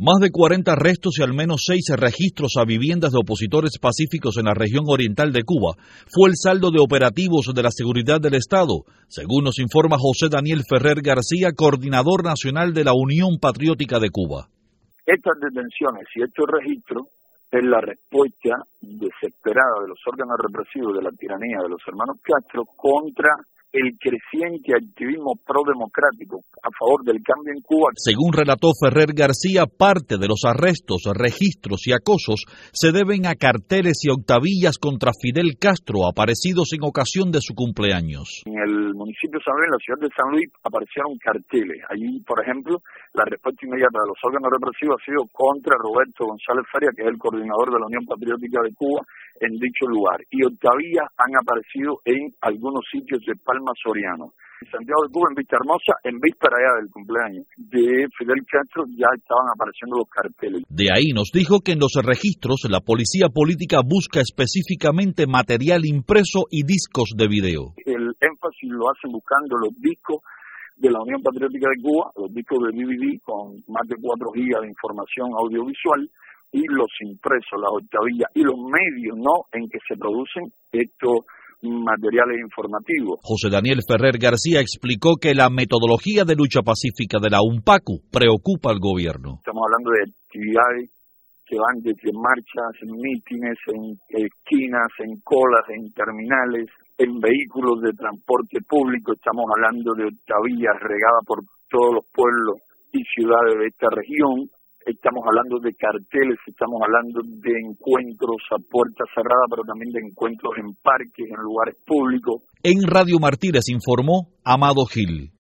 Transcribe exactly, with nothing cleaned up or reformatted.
Más de cuarenta arrestos y al menos seis registros a viviendas de opositores pacíficos en la región oriental de Cuba fue el saldo de operativos de la seguridad del Estado, según nos informa José Daniel Ferrer García, coordinador nacional de la Unión Patriótica de Cuba. Estas detenciones y estos registros es la respuesta desesperada de los órganos represivos de la tiranía de los hermanos Castro contra el creciente activismo prodemocrático a favor del cambio en Cuba. Según relató Ferrer García, parte de los arrestos, registros y acosos se deben a carteles y octavillas contra Fidel Castro aparecidos en ocasión de su cumpleaños. En el municipio de San Luis, en la ciudad de San Luis, aparecieron carteles. Allí, por ejemplo, la respuesta inmediata de los órganos represivos ha sido contra Roberto González Faria, que es el coordinador de la Unión Patriótica de Cuba, en dicho lugar. Y octavillas han aparecido en algunos sitios de Palma Soriano. En Santiago de Cuba, en Vista Hermosa, en víspera ya del cumpleaños de Fidel Castro, ya estaban apareciendo los carteles. De ahí nos dijo que en los registros la policía política busca específicamente material impreso y discos de video. El énfasis lo hacen buscando los discos de la Unión Patriótica de Cuba, los discos de D V D con más de cuatro gigas de información audiovisual, y los impresos, las octavillas y los medios no en que se producen estos materiales informativos. José Daniel Ferrer García explicó que la metodología de lucha pacífica de la UNPACU preocupa al gobierno. Estamos hablando de actividades que van desde marchas, en mítines, en esquinas, en colas, en terminales, en vehículos de transporte público. Estamos hablando de octavillas regadas por todos los pueblos y ciudades de esta región. Estamos hablando de carteles, estamos hablando de encuentros a puerta cerrada, pero también de encuentros en parques, en lugares públicos. En Radio Martínez informó Amado Gil.